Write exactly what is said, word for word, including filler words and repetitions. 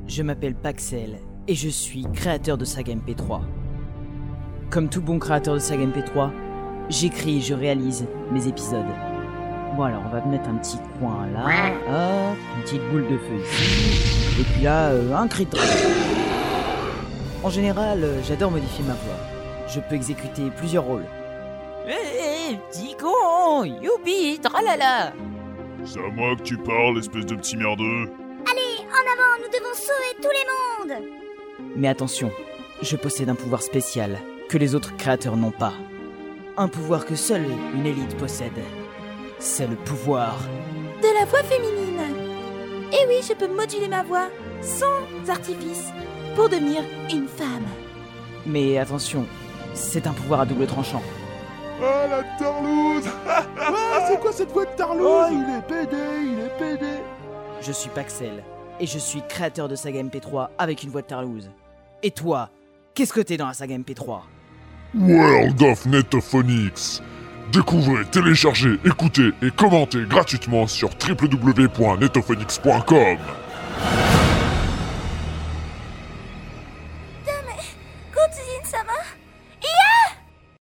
je m'appelle Paxel et je suis créateur de Saga M P trois. Comme tout bon créateur de Saga M P trois, j'écris et je réalise mes épisodes. Bon alors, on va mettre un petit coin là, hop, une petite boule de feu ici, et puis là, euh, un cri de dragon. En général, euh, j'adore modifier ma voix. Je peux exécuter plusieurs rôles. Hé, hey, petit con, youpi, tralala. C'est à moi que tu parles, espèce de petit merdeux. Allez, en avant, nous devons sauver tous les mondes. Mais attention, je possède un pouvoir spécial que les autres créateurs n'ont pas. Un pouvoir que seule une élite possède. C'est le pouvoir de la voix féminine. Et oui, je peux moduler ma voix sans artifice pour devenir une femme. Mais attention, c'est un pouvoir à double tranchant. Ah, la tarlouse. Ouais, c'est quoi cette voix de tarlouse? Oh, il est pédé, il est pédé. Je suis Paxel, et je suis créateur de Saga M P trois avec une voix de tarlouse. Et toi, qu'est-ce que t'es dans la Saga M P trois? World of Netophonics. Découvrez, téléchargez, écoutez et commentez gratuitement sur w w w point netophonics point com.